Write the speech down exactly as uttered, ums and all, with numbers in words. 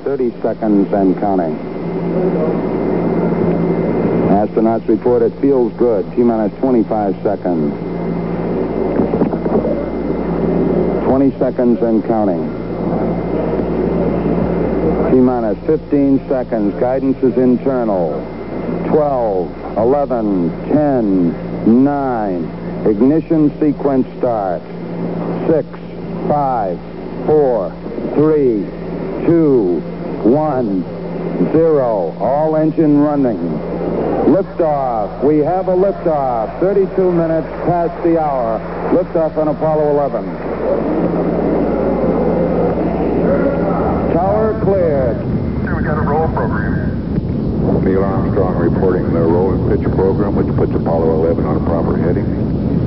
thirty seconds and counting. Astronauts report it feels good. T-minus twenty-five seconds. twenty seconds and counting. T-minus fifteen seconds. Guidance is internal. twelve, eleven, ten, nine. Ignition sequence starts. six, five, four, three, two, one, zero. All engine running. Liftoff. We have a liftoff. thirty-two minutes past the hour. Liftoff on Apollo eleven. Tower cleared. We got a roll program. Neil Armstrong reporting the roll and pitch program, which puts Apollo eleven on a proper heading.